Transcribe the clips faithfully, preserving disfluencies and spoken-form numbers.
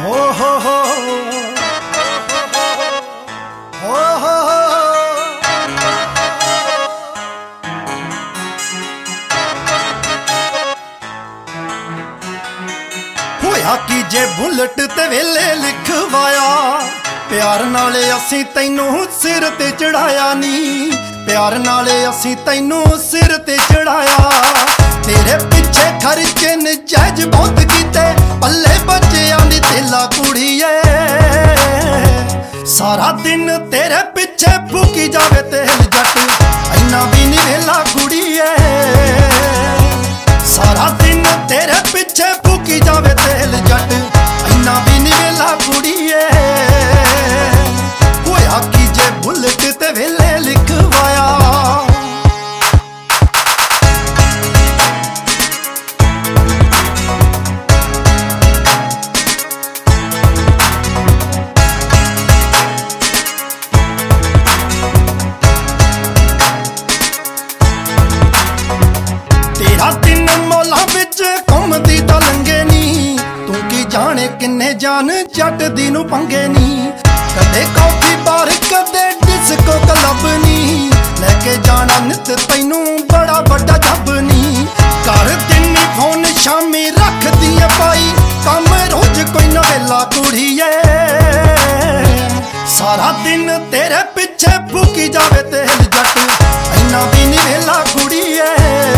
हो हो हो हो हो होया कि जे बुलेट ते वेले लिखवाया प्यार नाले असी तैनू सिर ते चढ़ाया नी प्यार नाले असी तैनू सिर ते चढ़ाया तेरे पिछे खर्चे नजायज बहुत कीते पल्ले बच्चियां दी तेला कुड़ीए सारा दिन तेरे पिछे फूकी जावे तेल जट इन्ना भी नी वेला कुड़ीए सारा दिन तेरे पिछे फूकी जावे तेल जट इन्ना भी नी वेला कुड़ीए होया कि जे बुलेट ते वेले लिखवाया तेरा दिन मौला विच घुमदी तां लंघे नी तू की जाने किन्ने जान जट दी नू पंगे नी कदे कॉफी बार कदे डिस्को क्लब नी लेके जाना नित तैनू बड़ा बड़ा जब नी कर दिनी फोन शामी रख दिए पाई कम रोज कोई ना वेला कुड़ीए सारा दिन तेरे पिछे फूकी जावे तेल जट इन्ना भी नी वेला कुड़ीए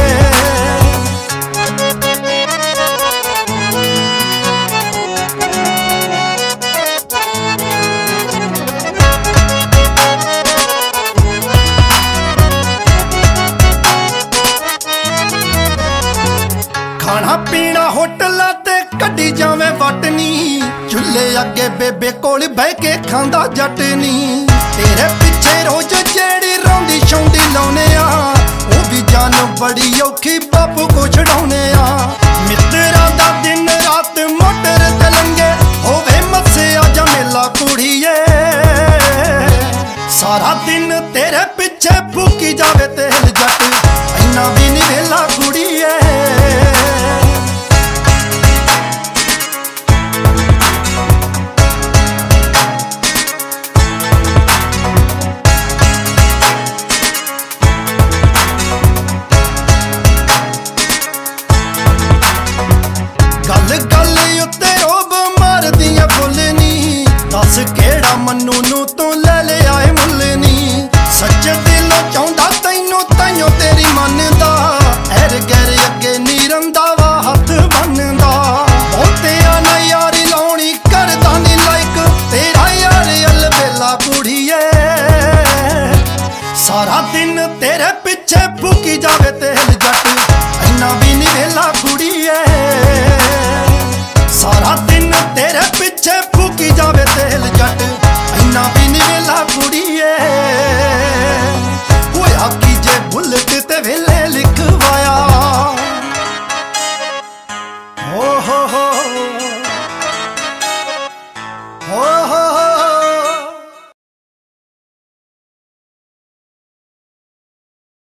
खाना पीना होटलां ते कड्डी जावे वटनी चुल्हे अगे बेबे कोल बह के खांदा जट नी तेरे पिछे रोज जेड़ी रौंदी शौंदी लाउने आ ओ भी जान बड़ी औखी बापू को छड़ाउने आ मित्तरां दा दिन रात मोटर ते लंघे होवे मस्से आजा मेला कुड़ीए सारा दिन तेरे पिछे फूकी जावे तेल जट इन्ना भी नी वेला कुड़ीए गल गल उत्ते रोब मारदियां बोलनी दस केड़ा मन्नू नू तू ले ले आए मुल्लनी सच्चे दिलों चाहुंदा तैनू ताइयों तेरी मनदा ऐर गैर अगे नी रंधावा हथ बनदा बहुतियां ना यारी लाउणी करदा नी लाइक तेरा यार अल वेला कुड़ीए सारा दिन तेरे पिछे फूकी जावे तेल जट इन्ना भी नी वेला कुड़ीए सारा दिन तेरे पिछे